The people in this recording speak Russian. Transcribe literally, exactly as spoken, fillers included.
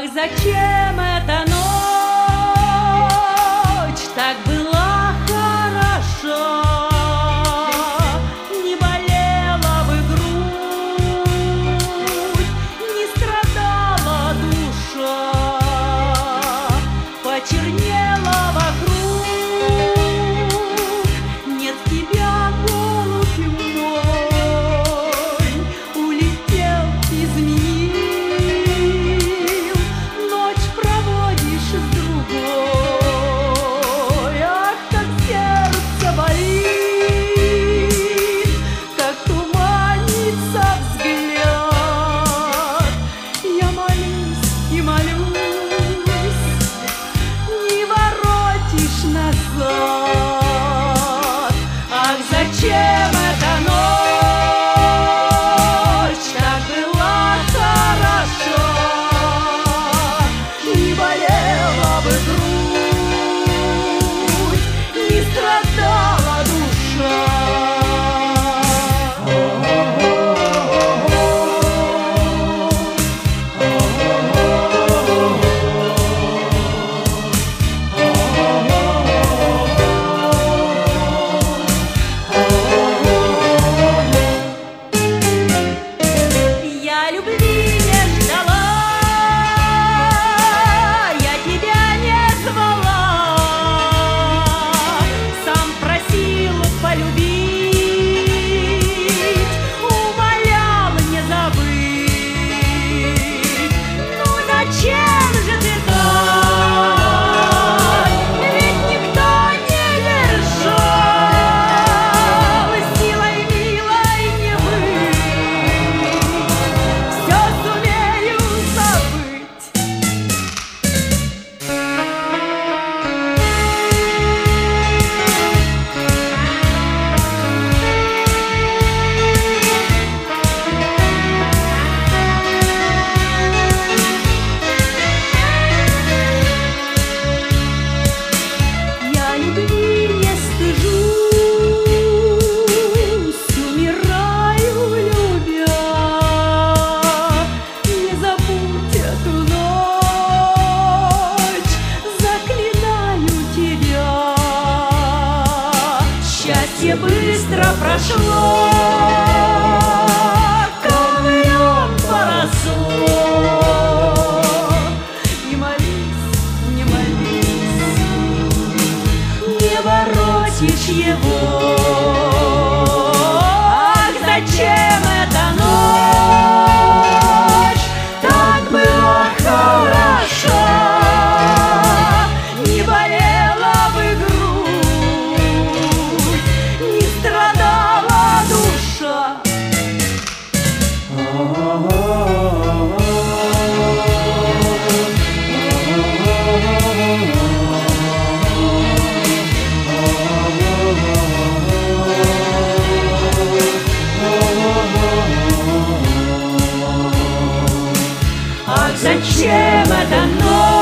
зачем эта ночь так была хороша? Не болела бы грудь, не страдала душа, почернела вокруг. Нет тебя, голубь мой, улетел, изменил, ночь проводишь с другой. Ах, как сердце болит, как туманится взгляд. Я молюсь и молюсь, не воротишь назад. Ах, зачем эта ночь так была хороша? Не болела бы грудь, не страдала душа. Я любви не ждала, я тебя не звала, сам просил полюбить, умолял не забыть. Ну зачем же ты так? Ведь никто не держал, силой милой не быть. Все сумею забыть. Я любви не стыжусь, умираю, любя. Не забудь эту ночь, заклинаю тебя. Счастье быстро прошло, камнем поросло. Не молись, не молись, не воротишь его. Ах, зачем эта ночь так была хороша? Не болела бы грудь, не страдала душа. Ах, зачем эта ночь